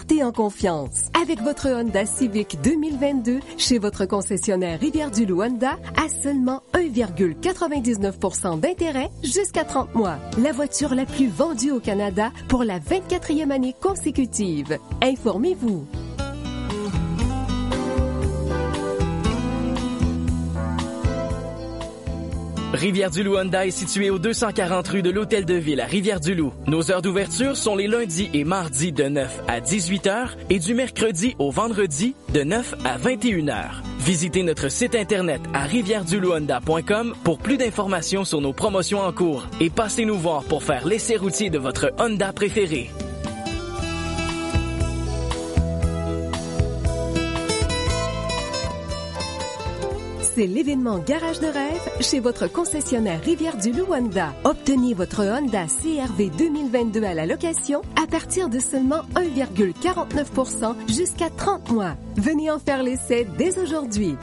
Partez en confiance avec votre Honda Civic 2022 chez votre concessionnaire Rivière-du-Loup Honda à seulement 1,99% d'intérêt jusqu'à 30 mois. La voiture la plus vendue au Canada pour la 24e année consécutive. Informez-vous. Rivière-du-Loup Honda est située au 240 rue de l'Hôtel de Ville à Rivière-du-Loup. Nos heures d'ouverture sont les lundis et mardis de 9 à 18 h et du mercredi au vendredi de 9 à 21 h. Visitez notre site internet à rivièredulouphonda.com pour plus d'informations sur nos promotions en cours et passez nous voir pour faire l'essai routier de votre Honda préféré. C'est l'événement Garage de rêve chez votre concessionnaire Rivière-du-Loup Honda. Obtenez votre Honda CR-V 2022 à la location à partir de seulement 1,49% jusqu'à 30 mois. Venez en faire l'essai dès aujourd'hui.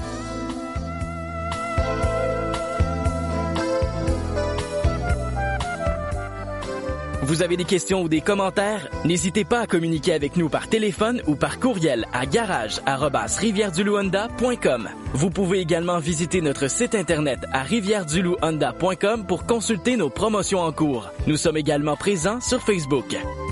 Vous avez des questions ou des commentaires? N'hésitez pas à communiquer avec nous par téléphone ou par courriel à garage@rivièredulouphonda.com. Vous pouvez également visiter notre site internet à rivièredulouphonda.com pour consulter nos promotions en cours. Nous sommes également présents sur Facebook.